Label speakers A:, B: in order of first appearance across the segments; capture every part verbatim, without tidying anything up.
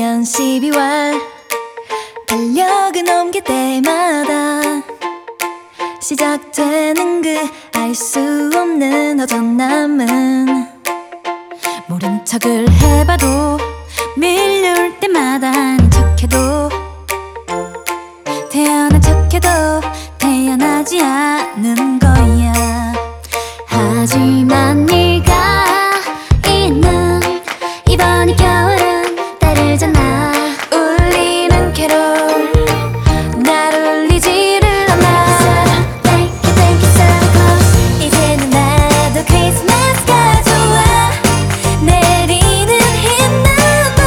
A: 내년 십이월 달력을 넘길 때마다 시작되는 그 알 수 없는 허전함은 모른 척을 해봐도 밀려올 때마다 아닌 척해도 태어난 척해도 태어나지 않은 거야. 하지만 네가 있는 이번 이 겨울은 다르잖아. 울리는 캐롤 날 울리지를 않아. Thank you, thank you Santa Claus. 이제는 나도 크리스마스가 좋아. 내리는 흰눈도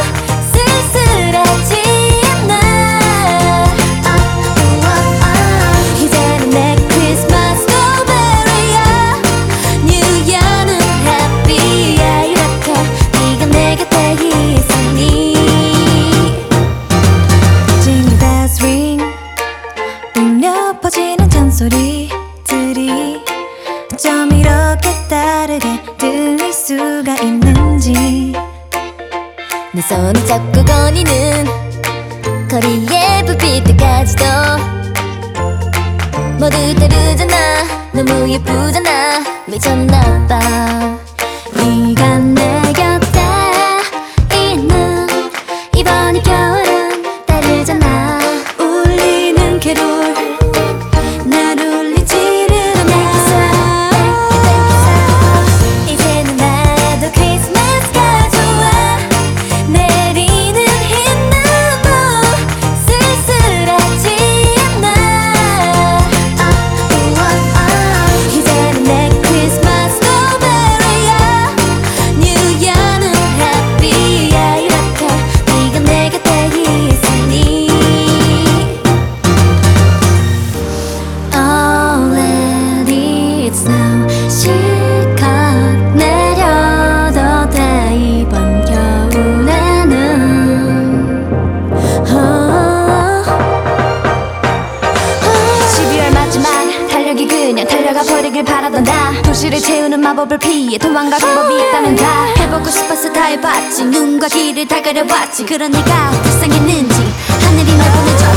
A: 쓸쓸하지 않아. oh, oh, oh. 이제는 내 크리스마스도 베리야. New Year는 happy야. 이렇게 네가 내 곁에 있으니 Jingle bells ring 울려 퍼지는 잔소리들이 어쩜 이렇게 다르게 들릴 수가 있는지. 내 손을 잡고 거니는 거리의 불빛들까지도 모두 다르잖아. 너무 예쁘잖아. 미쳤나봐. 네가 내 곁에 있는 이번 이 겨울은 다르잖아. 울리는 캐롤 날 울리지를 않아. 이제는 나도 크리스마스가 좋아. 내리는 흰눈도 쓸쓸하지 않아. oh, oh, oh. 이제는 내 크리스마스도 베리야. New Year는 happy야. 이렇게 네가 내 곁에 있으니 Already it's now. 실컷 내려도 돼 이번 겨울에는. 십이월 마지막 달력이 그냥 달려가 버리길 바라던 나. 도시를 채우는 마법을 피해 도망갈 방법이 있다면 다 해보고 싶어서 다 해봤지. 눈과 귀를 다 가려봤지. 그런 네가 불쌍했는지 하늘이 널 보내줘.